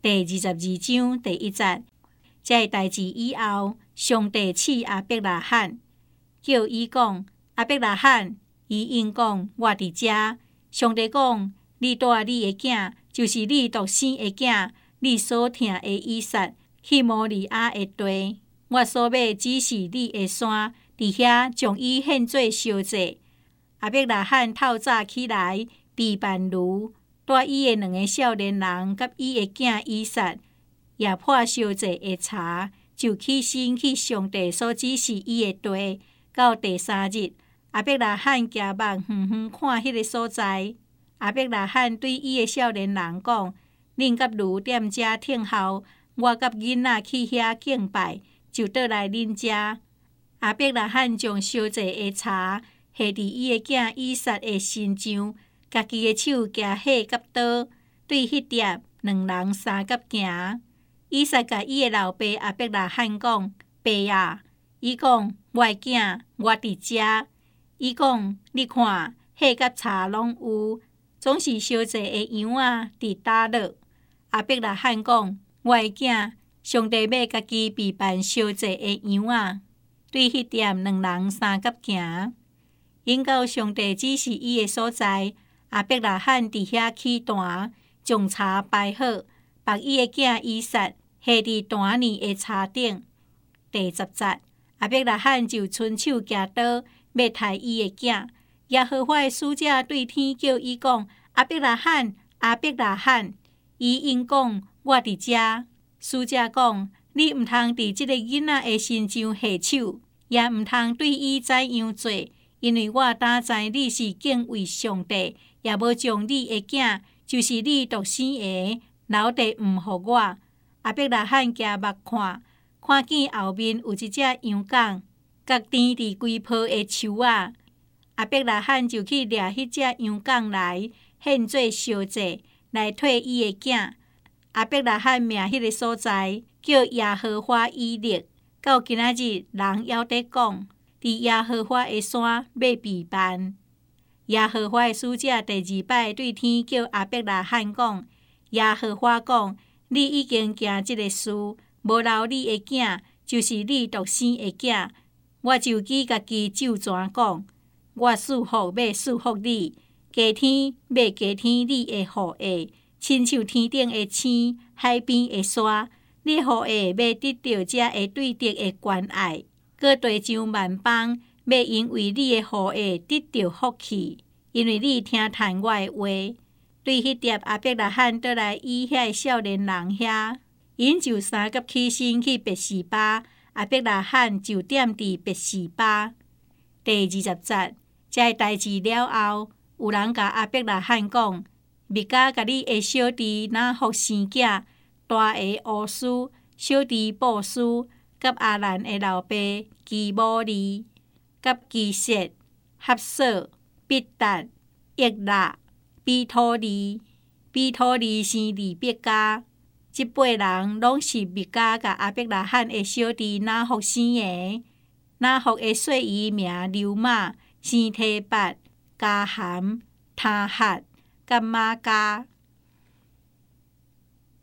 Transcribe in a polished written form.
第22章第1節，這代志以後，上帝賜亞伯拉罕，叫伊講：亞伯拉罕，伊應講：我佇遮。上帝講：你帶你的囝，就是你獨生的囝，你所疼的以撒，去摩利亞的地。我所要指示你的山，佇遐將伊獻做燒祭。亞伯拉罕透早起來，備辦驢，帶伊的2個少年人，甲伊的囝以撒，也破燒祭的柴，就起身去上帝所指示伊的地。到第3日，亞伯拉罕行目遠遠看迄個所在。亞伯拉罕對伊的少年人講：恁甲驢踮遮聽候，我甲囡仔去遐敬拜，就倒來恁遮。亞伯拉罕將燒祭的柴下佇伊的囝以撒的身上，家己的手舉火甲刀，對迄碟2人三甲行。以撒甲伊的老爸亞伯拉罕講：爸啊！伊講：我的囝，我佇遮。伊講：你看，火甲柴攏有，總是燒祭的羊仔佇搭落。亞伯拉罕講：我的囝，上帝要家己備辦燒祭的羊仔，對迄碟2人三甲行。因到上帝指示伊的所在，亞伯拉罕佇遐起壇，將柴擺好，把伊的囝以撒下佇壇裡的柴頂。第10節，亞伯拉罕就伸手舉刀，要殺伊的囝。耶和華的使者對天叫伊講：亞伯拉罕，亞伯拉罕！伊應講：我佇遮。使者講：你毋通佇即個囡仔的身上下手，也毋通對伊怎樣做，因為我膽知你是敬畏上帝，也無將你的囝，就是你獨生的，留地毋互我。亞伯拉罕舉目看見後面有一隻羊犅，角甜佇規坡的樹仔。亞伯拉罕就去掠迄隻羊犅來，獻做燒祭，來替伊的囝。亞伯拉罕命迄個所在叫耶和華以勒。到今仔日，人猶得講，佇耶和華的山要備辦。耶和華的使者第2擺對天叫亞伯拉罕講：耶和華講，你已經行這個事，無留你的囝，就是你獨生的囝。我就記家己咒詛講：我賜福要賜福你，加添要加添你的後裔，親像天頂的星，海邊的沙。你後裔要得到這個對德的關愛，閣地上萬邦要因為你的後裔得到福氣，因為你聽談我的話。對迄碟亞伯拉罕倒來伊遐的少年人遐，因就三甲起身去別是巴，亞伯拉罕就踮佇別是巴。第20節，這代志了後，有人甲亞伯拉罕講：密甲甲你的小弟拿福生囝，大個烏斯，小弟布斯，甲亞蘭的老爸基摩利，甲基色、哈索、必達、約納、比托利。比托利生利別家。這8人攏是密甲甲亞伯拉罕的小弟拿福生的。拿福的細姨名流瑪，生提拔、加含、他哈、甲瑪加。